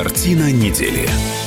Картина недели.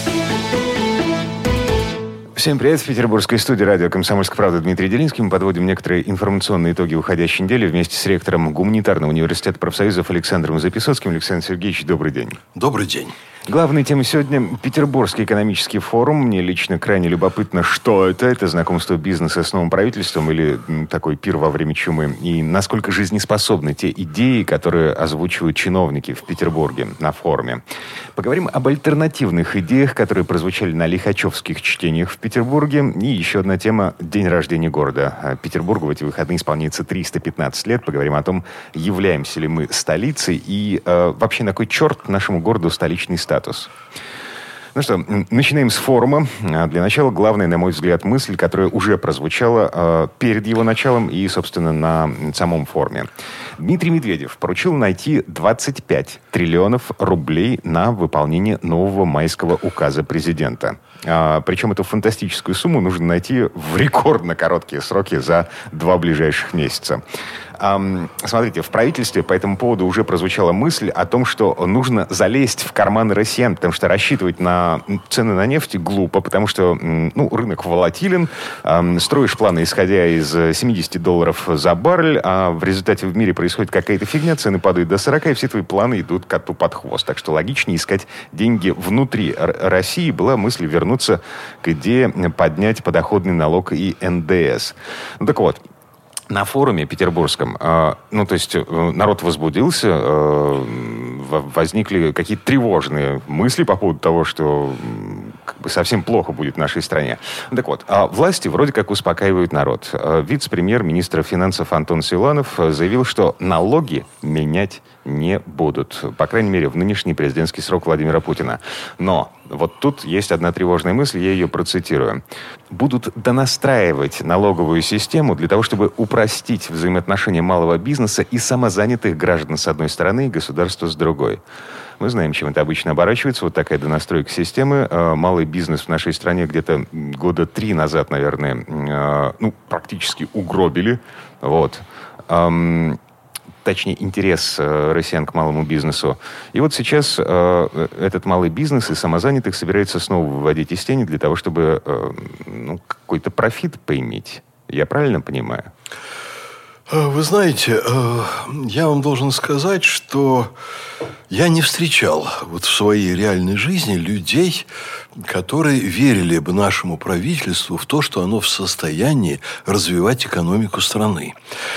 Всем привет. В петербургской студии радио «Комсомольская правда» Дмитрий Делинский. Мы подводим некоторые информационные итоги уходящей недели вместе с ректором Гуманитарного университета профсоюзов Александром Записоцким. Александр Сергеевич, добрый день. Добрый день. Главная тема сегодня – Петербургский экономический форум. Мне лично крайне любопытно, что это. Это знакомство бизнеса с новым правительством или такой пир во время чумы? И насколько жизнеспособны те идеи, которые озвучивают чиновники в Петербурге на форуме? Поговорим об альтернативных идеях, которые прозвучали на лихачевских чтениях в Петербурге. И еще одна тема – день рождения города. Петербургу в эти выходные исполнится 315 лет. Поговорим о том, являемся ли мы столицей и вообще на кой черт нашему городу столичный статус. Ну что, начинаем с форума. Для начала главная, на мой взгляд, мысль, которая уже прозвучала перед его началом и, собственно, на самом форуме. Дмитрий Медведев поручил найти 25 триллионов рублей на выполнение нового майского указа президента. Причем эту фантастическую сумму нужно найти в рекордно короткие сроки за 2 ближайших месяца. Смотрите, в правительстве по этому поводу уже прозвучала мысль о том, что нужно залезть в карманы россиян, потому что рассчитывать на цены на нефть глупо, потому что рынок волатилен, строишь планы, исходя из $70 за баррель, а в результате в мире происходит какая-то фигня, цены падают до 40, и все твои планы идут коту под хвост. Так что логичнее искать деньги внутри России. Была мысль вернуться к идее поднять подоходный налог и НДС. Так вот, на форуме петербургском, народ возбудился, возникли какие-то тревожные мысли по поводу того, что совсем плохо будет в нашей стране. Так вот, власти вроде как успокаивают народ. Вице-премьер, министр финансов Антон Силуанов заявил, что налоги менять не будут. По крайней мере, в нынешний президентский срок Владимира Путина. Но вот тут есть одна тревожная мысль, я ее процитирую. Будут донастраивать налоговую систему для того, чтобы упростить взаимоотношения малого бизнеса и самозанятых граждан с одной стороны и государства с другой. Мы знаем, чем это обычно оборачивается. Вот такая донастройка системы. Малый бизнес в нашей стране где-то года 3 назад, наверное, практически угробили. Вот. Точнее, интерес россиян к малому бизнесу. И вот сейчас этот малый бизнес и самозанятых собирается снова выводить из тени для того, чтобы какой-то профит поиметь. Я правильно понимаю? Вы знаете, я вам должен сказать, что я не встречал в своей реальной жизни людей, которые верили бы нашему правительству в то, что оно в состоянии развивать экономику страны.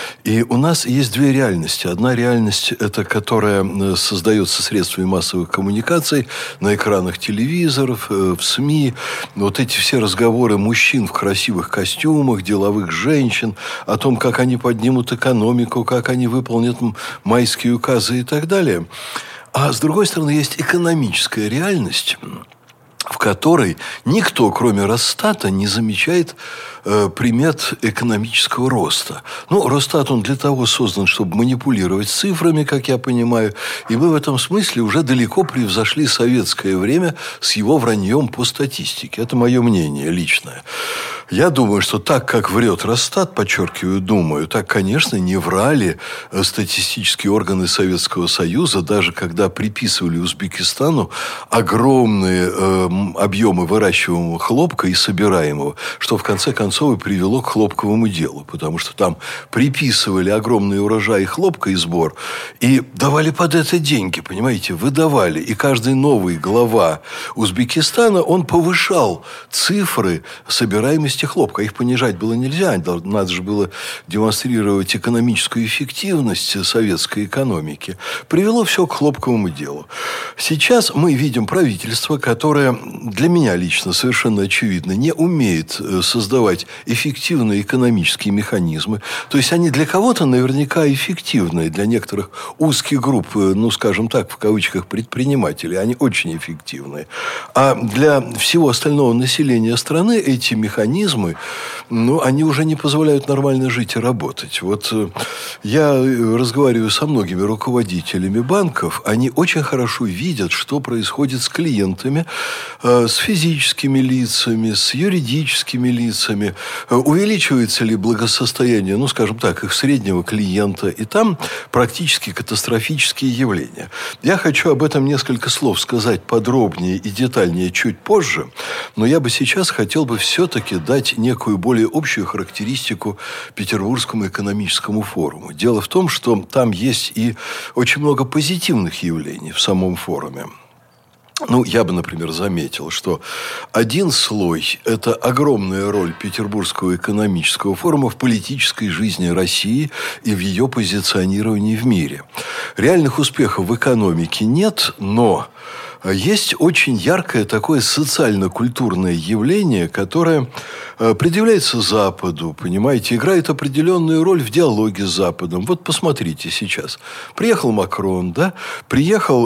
И у нас есть 2 реальности. Одна реальность, это которая создается средствами массовых коммуникаций, на экранах телевизоров, в СМИ. Вот эти все разговоры мужчин в красивых костюмах, деловых женщин, о том, как они поднимут экономику, как они выполнят майские указы и так далее. А с другой стороны, есть экономическая реальность, в которой никто, кроме Росстата, не замечает примет экономического роста. Росстат, он для того создан, чтобы манипулировать цифрами, как я понимаю. И мы в этом смысле уже далеко превзошли советское время с его враньем по статистике. Это мое мнение личное. Я думаю, что так, как врет Росстат, подчеркиваю, думаю, так, конечно, не врали статистические органы Советского Союза, даже когда приписывали Узбекистану огромные объемы выращиваемого хлопка и собираемого, что в конце концов и привело к хлопковому делу, потому что там приписывали огромные урожаи хлопка и сбор, и давали под это деньги, понимаете, выдавали. И каждый новый глава Узбекистана, он повышал цифры собираемости хлопка. Их понижать было нельзя. Надо же было демонстрировать экономическую эффективность советской экономики. Привело все к хлопковому делу. Сейчас мы видим правительство, которое для меня лично совершенно очевидно не умеет создавать эффективные экономические механизмы. То есть они для кого-то наверняка эффективны, для некоторых узких групп, скажем так, в кавычках, предпринимателей, они очень эффективны. А для всего остального населения страны эти механизмы, они уже не позволяют нормально жить и работать. Вот я разговариваю со многими руководителями банков, они очень хорошо видят, что происходит с клиентами, с физическими лицами, с юридическими лицами. форуме, увеличивается ли благосостояние, ну, скажем так, их среднего клиента. И там практически катастрофические явления. Я хочу об этом несколько слов сказать подробнее и детальнее чуть позже, но я бы сейчас хотел бы все-таки дать некую более общую характеристику Петербургскому экономическому форуму. Дело в том, что там есть и очень много позитивных явлений в самом форуме. Ну, я бы, например, заметил, что один слой – это огромная роль Петербургского экономического форума в политической жизни России и в ее позиционировании в мире. Реальных успехов в экономике нет, но есть очень яркое такое социально-культурное явление, которое предъявляется Западу, понимаете, играет определенную роль в диалоге с Западом. Вот посмотрите сейчас. Приехал Макрон, да? Приехал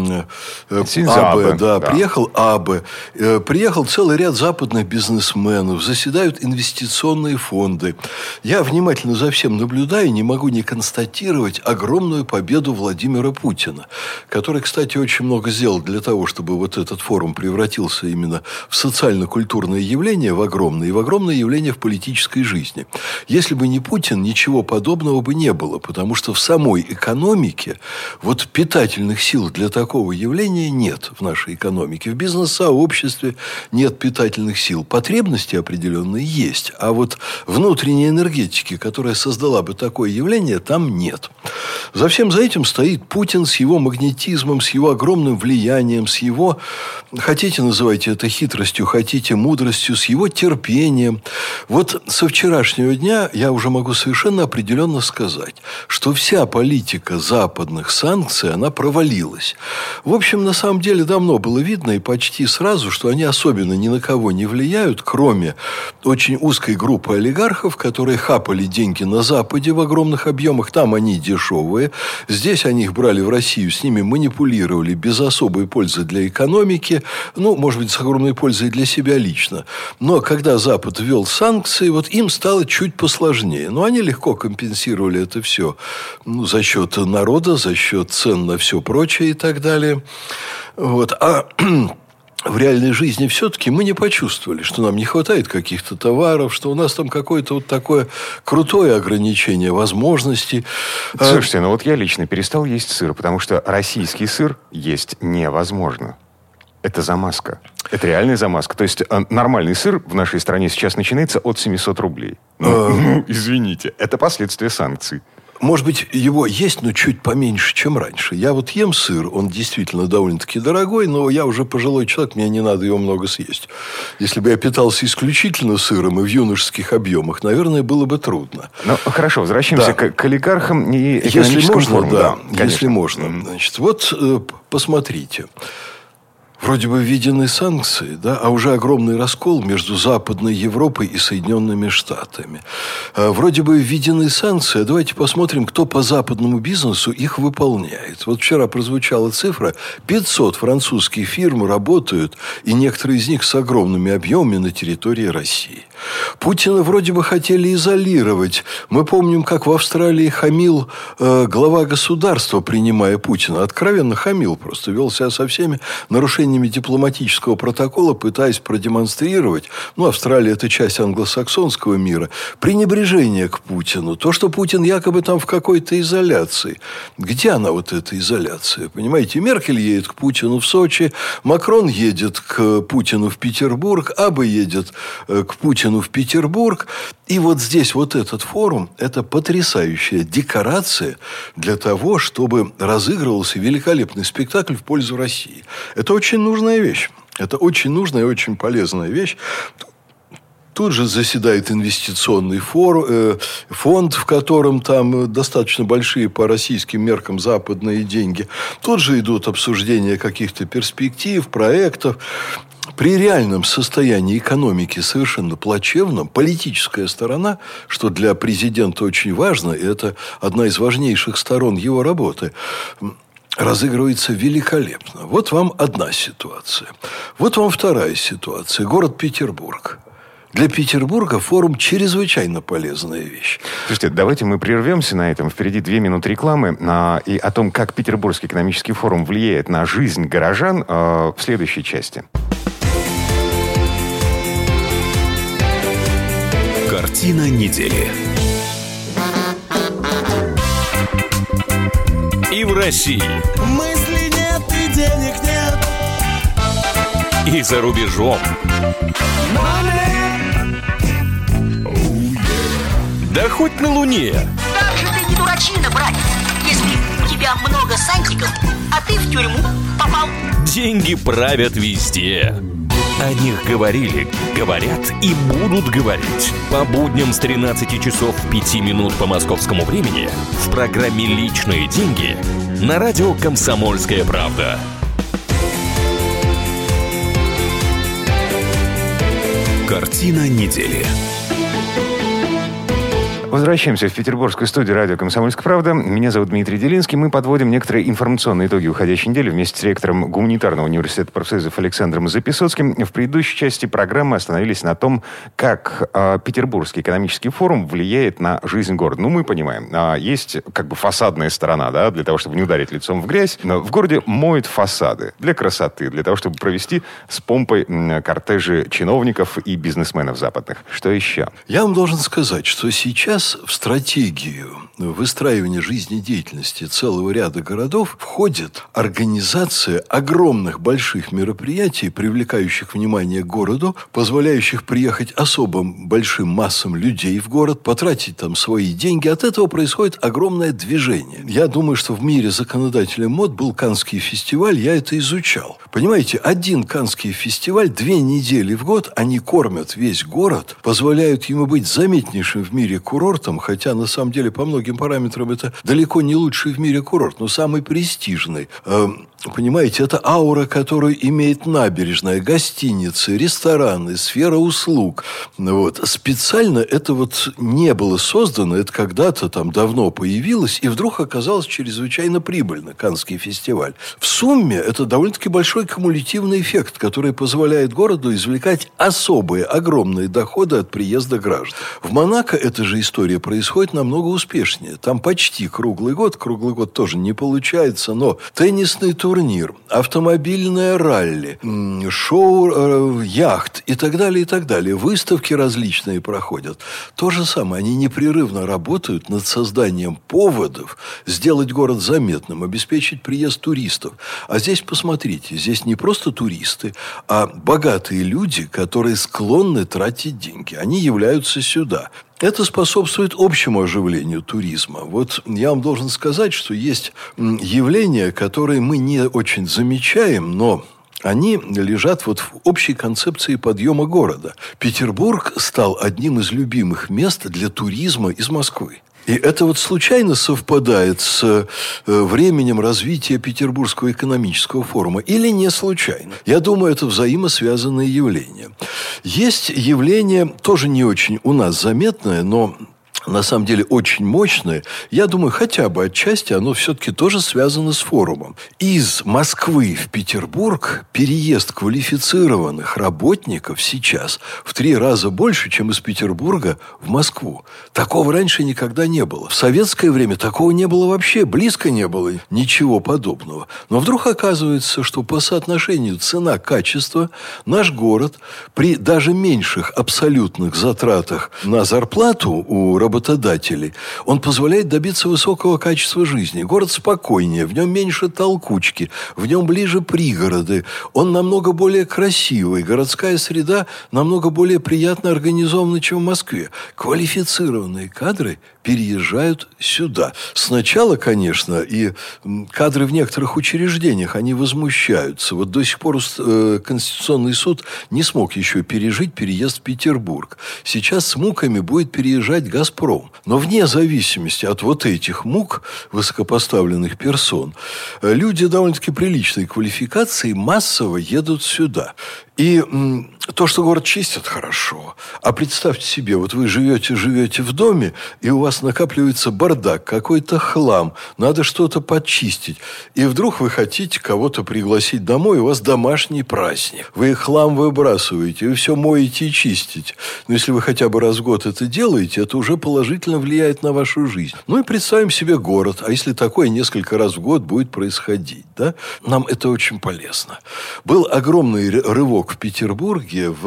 Абе, да. Приехал Абе. Приехал целый ряд западных бизнесменов. Заседают инвестиционные фонды. Я внимательно за всем наблюдаю, не могу не констатировать огромную победу Владимира Путина, который, кстати, очень много сделал для того, чтобы вот этот форум превратился именно в социально-культурное явление, в огромное явление в политической жизни. Если бы не Путин, ничего подобного бы не было, потому что в самой экономике вот питательных сил для такого явления нет в нашей экономике. В бизнес-сообществе нет питательных сил. Потребности определенные есть, а вот внутренней энергетики, которая создала бы такое явление, там нет. За всем за этим стоит Путин с его магнетизмом, с его огромным влиянием, с его, хотите называйте это хитростью, хотите мудростью, с его терпением. Вот со вчерашнего дня я уже могу совершенно определенно сказать, что вся политика западных санкций, она провалилась. В общем, на самом деле давно было видно и почти сразу, что они особенно ни на кого не влияют, кроме очень узкой группы олигархов, которые хапали деньги на Западе в огромных объемах. Там они дешевые. Здесь они их брали в Россию, с ними манипулировали без особой пользы для экономики. Ну, может быть, с огромной пользой для себя лично. Но когда Запад ввел санкции, вот им стало чуть посложнее. Но они легко компенсировали это все за счет народа, за счет цен на все прочее и так далее. Вот. А в реальной жизни все-таки мы не почувствовали, что нам не хватает каких-то товаров, что у нас там какое-то вот такое крутое ограничение возможностей. Слушайте, ну вот я лично перестал есть сыр, потому что российский сыр есть невозможно. Это замазка. Это реальная замазка. То есть нормальный сыр в нашей стране сейчас начинается от 700 рублей. Ну, извините, это последствия санкций. Может быть, его есть, но чуть поменьше, чем раньше. Я вот ем сыр, он действительно довольно-таки дорогой, но я уже пожилой человек, мне не надо его много съесть. Если бы я питался исключительно сыром и в юношеских объемах, наверное, было бы трудно. Ну, хорошо, возвращаемся к олигархам и экономическому форуму. Да, если можно. Значит, вот посмотрите. Вроде бы введены санкции, да, а уже огромный раскол между Западной Европой и Соединенными Штатами. Вроде бы введены санкции, а давайте посмотрим, кто по западному бизнесу их выполняет. Вот вчера прозвучала цифра, 500 французских фирм работают, и некоторые из них с огромными объемами на территории России. Путина вроде бы хотели изолировать. Мы помним, как в Австралии хамил глава государства, принимая Путина. Откровенно хамил просто, вел себя со всеми нарушениями дипломатического протокола, пытаясь продемонстрировать, ну, Австралия – это часть англосаксонского мира, пренебрежение к Путину. То, что Путин якобы там в какой-то изоляции. Где она, вот эта изоляция? Понимаете, Меркель едет к Путину в Сочи, Макрон едет к Путину в Петербург, Абе едет к Путину в Петербург. И вот здесь вот этот форум – это потрясающая декорация для того, чтобы разыгрывался великолепный спектакль в пользу России. Это очень нужная вещь. Это очень нужная и очень полезная вещь. Тут же заседает инвестиционный фонд, в котором там достаточно большие по российским меркам западные деньги. Тут же идут обсуждения каких-то перспектив, проектов. При реальном состоянии экономики совершенно плачевном, политическая сторона, что для президента очень важно, и это одна из важнейших сторон его работы, разыгрывается великолепно. Вот вам одна ситуация. Вот вам вторая ситуация. Город Петербург. Для Петербурга форум чрезвычайно полезная вещь. Слушайте, давайте мы прервемся на этом. Впереди 2 минуты рекламы. И о том, как Петербургский экономический форум влияет на жизнь горожан, в следующей части. Картина недели. И в России. Мысли нет и денег нет. И за рубежом. Да хоть на Луне. Как же ты не дурачина, братец, если у тебя много сантиков, а ты в тюрьму попал. Деньги правят везде. О них говорили, говорят и будут говорить. По будням с 13 часов 5 минут по московскому времени в программе «Личные деньги» на радио «Комсомольская правда». Картина недели. Возвращаемся в петербургскую студию радио «Комсомольская правда». Меня зовут Дмитрий Делинский. Мы подводим некоторые информационные итоги уходящей недели вместе с ректором Гуманитарного университета профсоюзов Александром Записоцким. В предыдущей части программы остановились на том, как Петербургский экономический форум влияет на жизнь города. Ну, мы понимаем, есть как бы фасадная сторона, да, для того, чтобы не ударить лицом в грязь. Но в городе моют фасады для красоты, для того, чтобы провести с помпой кортежи чиновников и бизнесменов западных. Что еще? Я вам должен сказать, что сейчас в стратегию выстраивания жизнедеятельности целого ряда городов входит организация огромных больших мероприятий, привлекающих внимание к городу, позволяющих приехать особо большим массам людей в город, потратить там свои деньги. От этого происходит огромное движение. Я думаю, что в мире законодателем мод был Каннский фестиваль, я это изучал. Понимаете, один Каннский фестиваль, 2 недели в год, они кормят весь город, позволяют ему быть заметнейшим в мире курортом, хотя на самом деле по многим параметрам это далеко не лучший в мире курорт, но самый престижный. Понимаете, это аура, которую имеет набережная, гостиницы, рестораны, сфера услуг. Вот. Специально это вот не было создано, это когда-то там давно появилось, и вдруг оказалось чрезвычайно прибыльно, Каннский фестиваль. В сумме это довольно-таки большой кумулятивный эффект, который позволяет городу извлекать особые, огромные доходы от приезда граждан. В Монако эта же история происходит намного успешнее. Там почти круглый год тоже не получается, но теннисный турнир, автомобильное ралли, шоу яхт и так далее, выставки различные проходят. То же самое, они непрерывно работают над созданием поводов сделать город заметным, обеспечить приезд туристов. А здесь, посмотрите, здесь не просто туристы, а богатые люди, которые склонны тратить деньги. Они являются сюда. Это способствует общему оживлению туризма. Вот я вам должен сказать, что есть явления, которые мы не очень замечаем, но они лежат вот в общей концепции подъема города. Петербург стал одним из любимых мест для туризма из Москвы. И это вот случайно совпадает с временем развития Петербургского экономического форума или не случайно? Я думаю, это взаимосвязанные явления. Есть явление, тоже не очень у нас заметное, но на самом деле очень мощное. Я думаю, хотя бы отчасти оно все-таки тоже связано с форумом. Из Москвы в Петербург переезд квалифицированных работников сейчас в 3 раза больше, чем из Петербурга в Москву. Такого раньше никогда не было. В советское время такого не было вообще. Близко не было ничего подобного. Но вдруг оказывается, что по соотношению цена-качество наш город при даже меньших абсолютных затратах на зарплату у работодателей, он позволяет добиться высокого качества жизни. Город спокойнее, в нем меньше толкучки, в нем ближе пригороды, он намного более красивый, городская среда намного более приятно организована, чем в Москве. Квалифицированные кадры переезжают сюда. Сначала, конечно, и кадры в некоторых учреждениях, они возмущаются. Вот до сих пор Конституционный суд не смог еще пережить переезд в Петербург. Сейчас с муками будет переезжать «Газпром». Но вне зависимости от вот этих мук высокопоставленных персон, люди довольно-таки приличной квалификации массово едут сюда. И то, что город чистят, хорошо. А представьте себе, вот вы живете в доме, и у вас накапливается бардак, какой-то хлам, надо что-то почистить. И вдруг вы хотите кого-то пригласить домой, у вас домашний праздник. Вы хлам выбрасываете, вы все моете и чистите. Но если вы хотя бы раз в год это делаете, это уже положительно влияет на вашу жизнь. Ну и представим себе город. А если такое несколько раз в год будет происходить, да? Нам это очень полезно. Был огромный рывок в Петербурге в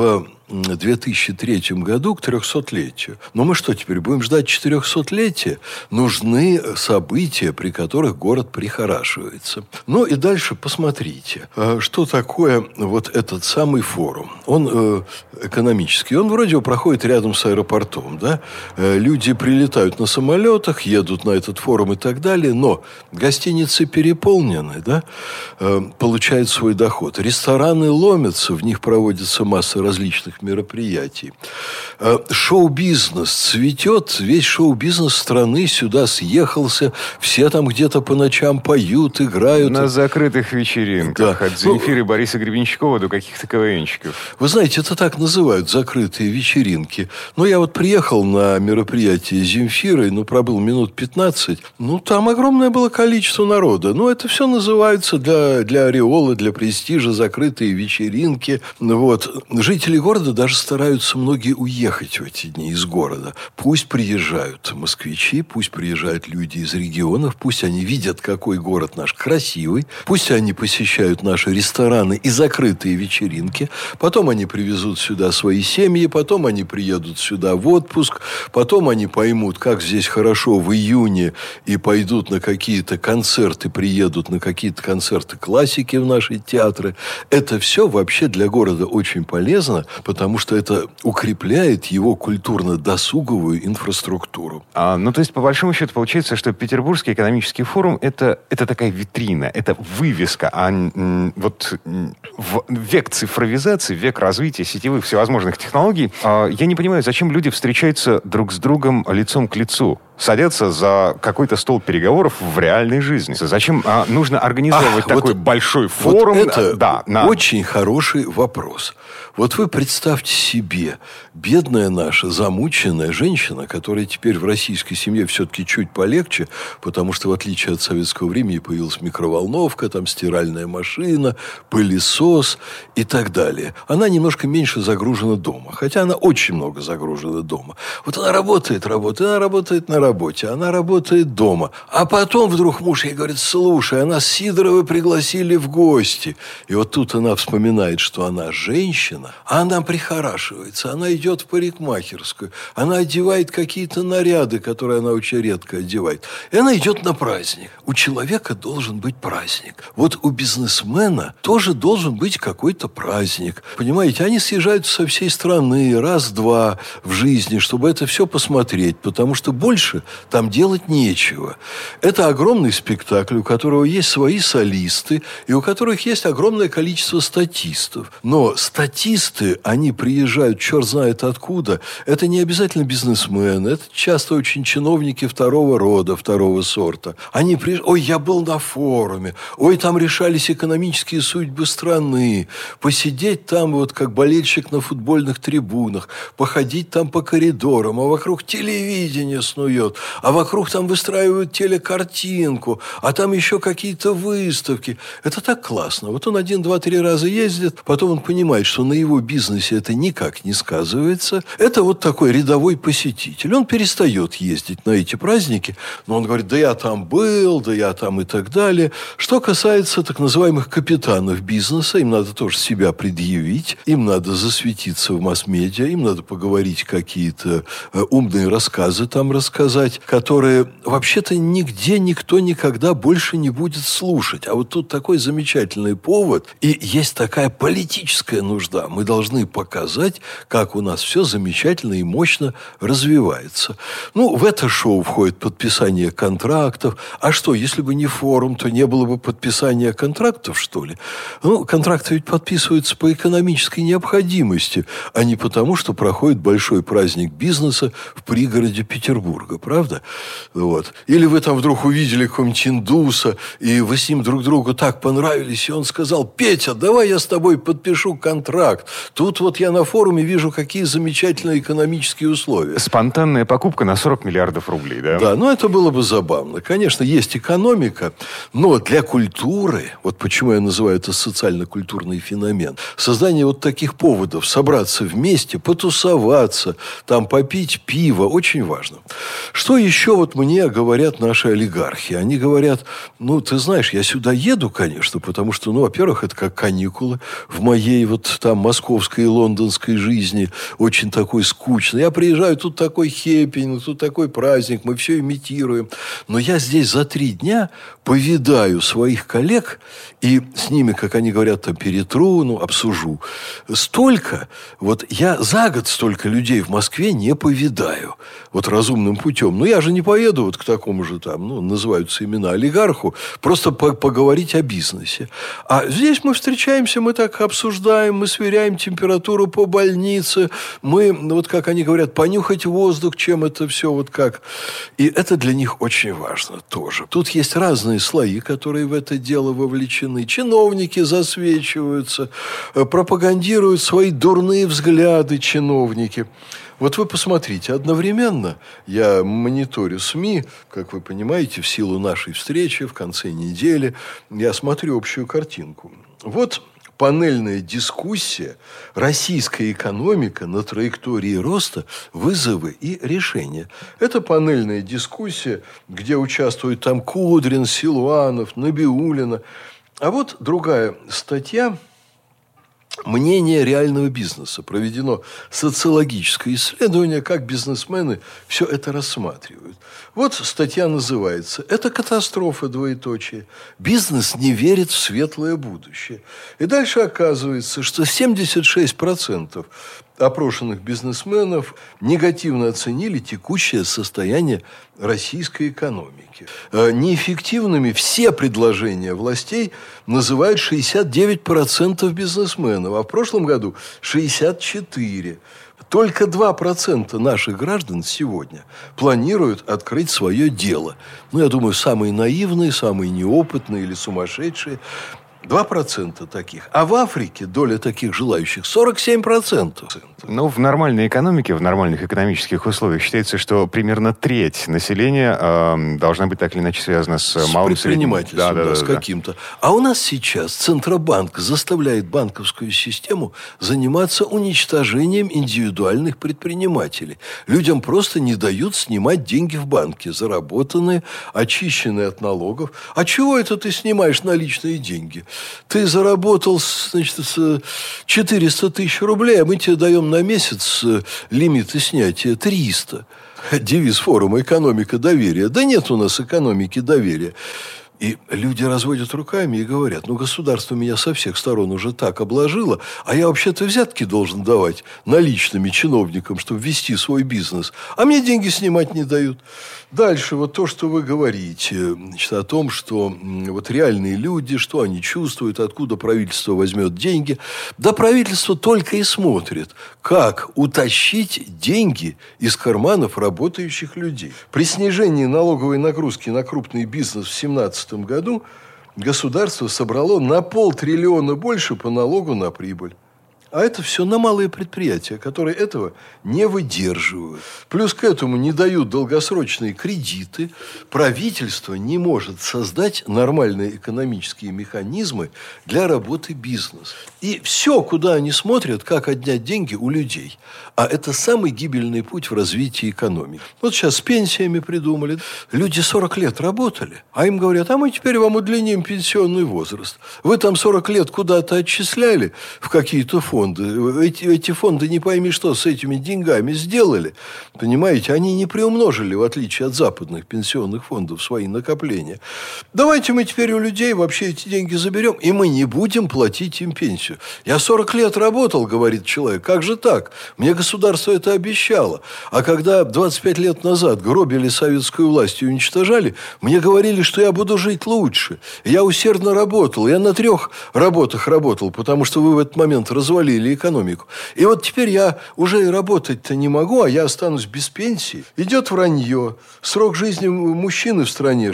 2003 году к 300-летию. Но мы что, теперь будем ждать 400-летия? Нужны события, при которых город прихорашивается. Ну и дальше посмотрите, что такое вот этот самый форум. Он экономический. Он вроде проходит рядом с аэропортом. Да? Люди прилетают на самолетах, едут на этот форум и так далее, но гостиницы переполнены, да? Получают свой доход. Рестораны ломятся, в них проводится масса различных мероприятий. Шоу-бизнес цветет, весь шоу-бизнес страны сюда съехался, все там где-то по ночам поют, играют. На закрытых вечеринках, от Земфиры Бориса Гребенщикова до каких-то КВНщиков. Вы знаете, это так называют, закрытые вечеринки. Но я вот приехал на мероприятие Земфиры, пробыл минут 15, там огромное было количество народа. Это все называется для ореола, для престижа, закрытые вечеринки. Жители города даже стараются многие уехать в эти дни из города. Пусть приезжают москвичи, пусть приезжают люди из регионов, пусть они видят, какой город наш красивый, пусть они посещают наши рестораны и закрытые вечеринки, потом они привезут сюда свои семьи, потом они приедут сюда в отпуск, потом они поймут, как здесь хорошо в июне и пойдут на какие-то концерты, приедут на какие-то концерты классики в наши театры. Это все вообще для города очень полезно, потому что это укрепляет его культурно-досуговую инфраструктуру. То есть, по большому счету, получается, что Петербургский экономический форум – это такая витрина, это вывеска. В век цифровизации, век развития сетевых всевозможных технологий, я не понимаю, зачем люди встречаются друг с другом лицом к лицу, садятся за какой-то стол переговоров в реальной жизни. Зачем нужно организовывать такой большой форум? Это очень хороший вопрос. Вы представьте себе, бедная наша замученная женщина, которая теперь в российской семье все-таки чуть полегче, потому что в отличие от советского времени появилась микроволновка, там стиральная машина, пылесос и так далее. Она немножко меньше загружена дома, хотя она очень много загружена дома. Она работает, она работает на работе, она работает дома. А потом вдруг муж ей говорит: слушай, нас Сидоровы пригласили в гости. И тут она вспоминает, что она женщина, а она прихорашивается, она идет в парикмахерскую, она одевает какие-то наряды, которые она очень редко одевает. И она идет на праздник. У человека должен быть праздник. У бизнесмена тоже должен быть какой-то праздник. Понимаете, они съезжаются со всей страны раз-два в жизни, чтобы это все посмотреть, потому что больше там делать нечего. Это огромный спектакль, у которого есть свои солисты, и у которых есть огромное количество статистов. Но статисты, они приезжают черт знает откуда. Это не обязательно бизнесмены, это часто очень чиновники второго рода, второго сорта. Они приезжают: ой, я был на форуме, ой, там решались экономические судьбы страны, посидеть там как болельщик на футбольных трибунах, походить там по коридорам, а вокруг телевидение снует, а вокруг там выстраивают телекартинку, а там еще какие-то выставки. Это так классно. Он 1, 2, 3 раза ездит, потом он понимает, что на его бизнесе это никак не сказывается. Это такой рядовой посетитель. Он перестает ездить на эти праздники, но он говорит: да я там был, да я там и так далее. Что касается так называемых капитанов бизнеса, им надо тоже себя предъявить, им надо засветиться в масс-медиа, им надо поговорить, какие-то умные рассказы там рассказать, которые вообще-то нигде никто никогда больше не будет слушать. А тут такой замечательный повод, и есть такая политическая нужда. Мы должны показать, как у нас все замечательно и мощно развивается. В это шоу входит подписание контрактов. А что, если бы не форум, то не было бы подписания контрактов, что ли? Контракты ведь подписываются по экономической необходимости, а не потому, что проходит большой праздник бизнеса в пригороде Петербурга, правда? Или вы там вдруг увидели какого-нибудь индуса, и вы с ним друг другу так понравились, и он сказал: Петя, давай я с тобой подпишу контракт. Тут я на форуме вижу, какие замечательные экономические условия. Спонтанная покупка на 40 миллиардов рублей, да? Да, это было бы забавно. Конечно, есть экономика, но для культуры, почему я называю это социально-культурный феномен, создание таких поводов, собраться вместе, потусоваться, там попить пиво, очень важно. Что еще мне говорят наши олигархи? Они говорят: ты знаешь, я сюда еду, конечно, потому что, во-первых, это как каникулы в моей там московской лондонской жизни, очень такой скучной. Я приезжаю, тут такой хэппинг, тут такой праздник, мы все имитируем. Но я здесь за 3 дня повидаю своих коллег и с ними, как они говорят, там, перетру, обсужу. Столько, вот я за год столько людей в Москве не повидаю. Вот разумным путем. Но я же не поеду вот к такому же там, называются имена, олигарху, просто поговорить о бизнесе. А здесь мы встречаемся, мы так обсуждаем, мы сверяем температуру по больнице, мы, вот как они говорят, понюхать воздух, чем это все вот как. И это для них очень важно тоже. Тут есть разные слои, которые в это дело вовлечены. Чиновники засвечиваются, пропагандируют свои дурные взгляды чиновники. Вот вы посмотрите, одновременно я мониторю СМИ, как вы понимаете, в силу нашей встречи в конце недели, я смотрю общую картинку. Вот панельная дискуссия «Российская экономика на траектории роста. Вызовы и решения». Это панельная дискуссия, где участвуют там Кудрин, Силуанов, Набиуллина. А вот другая статья «Мнение реального бизнеса». Проведено социологическое исследование, как бизнесмены все это рассматривают. Вот статья называется «Это катастрофа, двоеточие. Бизнес не верит в светлое будущее». И дальше оказывается, что 76% опрошенных бизнесменов негативно оценили текущее состояние российской экономики. Неэффективными все предложения властей называют 69% бизнесменов, а в прошлом году 64%. Только 2% наших граждан сегодня планируют открыть свое дело. Я думаю, самые наивные, самые неопытные или сумасшедшие. 2% таких. А в Африке доля таких желающих 47%. Ну, в нормальной экономике, в нормальных экономических условиях считается, что примерно треть населения должна быть так или иначе связана с малым предпринимательством, с каким-то. А у нас сейчас Центробанк заставляет банковскую систему заниматься уничтожением индивидуальных предпринимателей. Людям просто не дают снимать деньги в банке, заработанные, очищенные от налогов. А чего это ты снимаешь наличные деньги? Ты заработал, 400 тысяч рублей, а мы тебе даем на месяц лимиты снятия 300. Девиз форума «Экономика доверия». Да нет у нас экономики доверия. И люди разводят руками и говорят, государство меня со всех сторон уже так обложило, а я вообще-то взятки должен давать наличными чиновникам, чтобы вести свой бизнес, а мне деньги снимать не дают. Дальше вот то, что вы говорите, о том, что вот реальные люди, что они чувствуют, откуда правительство возьмет деньги. Да правительство только и смотрит, как утащить деньги из карманов работающих людей. При снижении налоговой нагрузки на крупный бизнес в 2017 году государство собрало на 500 миллиона больше по налогу на прибыль. А это все на малые предприятия, которые этого не выдерживают. Плюс к этому не дают долгосрочные кредиты. Правительство не может создать нормальные экономические механизмы для работы бизнеса. И все, куда они смотрят, как отнять деньги у людей. А это самый гибельный путь в развитии экономики. Вот сейчас с пенсиями придумали. Люди 40 лет работали, а им говорят, а мы теперь вам удлиним пенсионный возраст. Вы там 40 лет куда-то отчисляли в какие-то фонды. Эти фонды не пойми что с этими деньгами сделали. Понимаете, они не приумножили, в отличие от западных пенсионных фондов, свои накопления. Давайте мы теперь у людей вообще эти деньги заберем, и мы не будем платить им пенсию. Я 40 лет работал, говорит человек, как же так? Мне государство это обещало. А когда 25 лет назад гробили советскую власть и уничтожали, мне говорили, что я буду жить лучше. Я усердно работал, я на 3 работах работал, потому что вы в этот момент развалили экономику. И вот теперь я уже и работать-то не могу, а я останусь без пенсии. Идет вранье. Срок жизни мужчины в стране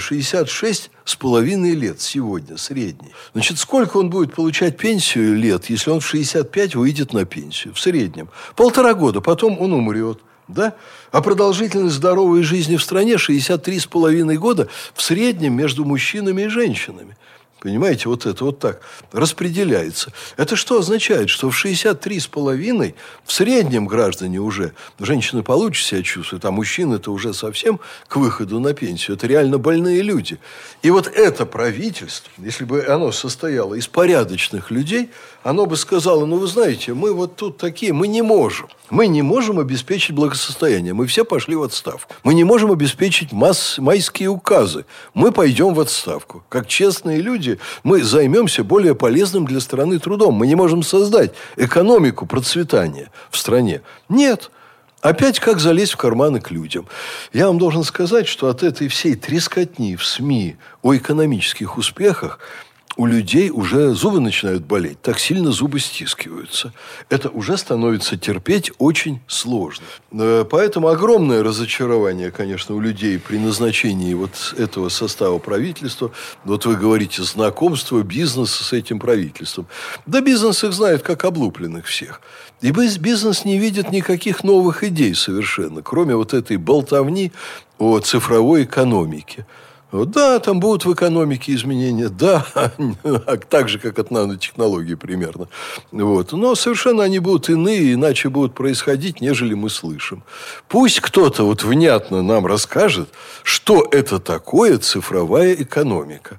66,5 лет сегодня, средний. Значит, сколько он будет получать пенсию лет, если он в 65 выйдет на пенсию? В среднем. 1,5 года, потом он умрет. Да? А продолжительность здоровой жизни в стране 63,5 года в среднем между мужчинами и женщинами. Понимаете, вот это вот так распределяется. Это что означает? Что в 63,5 в среднем граждане уже, женщины получше себя чувствуют, а мужчины-то уже совсем к выходу на пенсию. Это реально больные люди. И вот это правительство, если бы оно состояло из порядочных людей, оно бы сказало, ну, вы знаете, мы вот тут такие, мы не можем. Мы не можем обеспечить благосостояние. Мы все пошли в отставку. Мы не можем обеспечить майские указы. Мы пойдем в отставку. Как честные люди, мы займемся более полезным для страны трудом. Мы не можем создать экономику процветания в стране. Нет. Опять как залезть в карманы к людям. Я вам должен сказать, что от этой всей трескотни в СМИ о экономических успехах у людей уже зубы начинают болеть. Так сильно зубы стискиваются. Это уже становится терпеть очень сложно. Поэтому огромное разочарование, конечно, у людей при назначении вот этого состава правительства. Вот вы говорите, знакомство бизнеса с этим правительством. Да бизнес их знает как облупленных всех. И бизнес не видит никаких новых идей совершенно, кроме вот этой болтовни о цифровой экономике. Да, там будут в экономике изменения, да, так же, как от нанотехнологий примерно. Вот. Но совершенно они будут иные, иначе будут происходить, нежели мы слышим. Пусть кто-то вот внятно нам расскажет, что это такое цифровая экономика.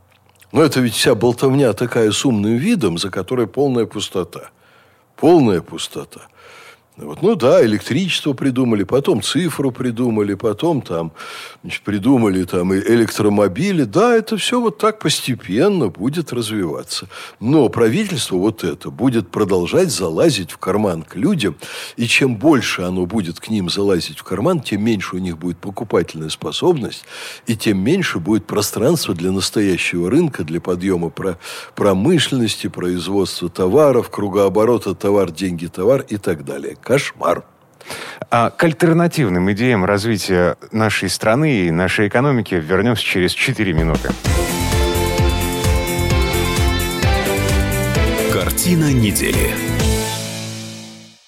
Но это ведь вся болтовня такая с умным видом, за которой полная пустота. Полная пустота. Вот, ну да, электричество придумали, потом цифру придумали, потом там, значит, придумали там и электромобили. Да, это все вот так постепенно будет развиваться. Но правительство вот это будет продолжать залазить в карман к людям. И чем больше оно будет к ним залазить в карман, тем меньше у них будет покупательная способность, и тем меньше будет пространства для настоящего рынка, для подъема промышленности, производства товаров, кругооборота товар, деньги, товар и так далее. Кошмар. А к альтернативным идеям развития нашей страны и нашей экономики вернемся через 4 минуты. Картина недели.